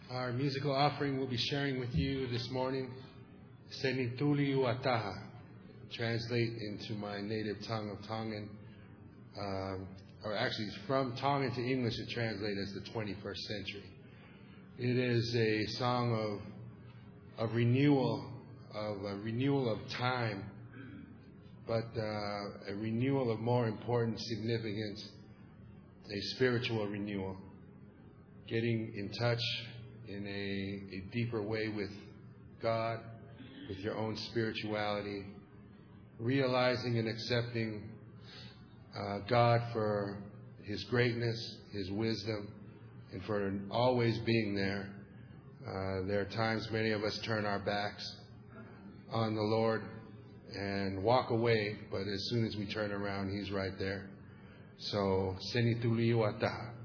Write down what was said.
Our musical offering we'll be sharing with you this morning, Senituli Wataha, translate into my native tongue of Tongan, or actually from Tongan to English it translates as the 21st century. It is a song of renewal, of time, but a renewal of more important significance, a spiritual renewal, getting in touch in a deeper way with God, with your own spirituality, realizing and accepting God for His greatness, His wisdom, and for always being there. There are times many of us turn our backs on the Lord and walk away, but as soon as we turn around, He's right there. So, Senituli Wataha.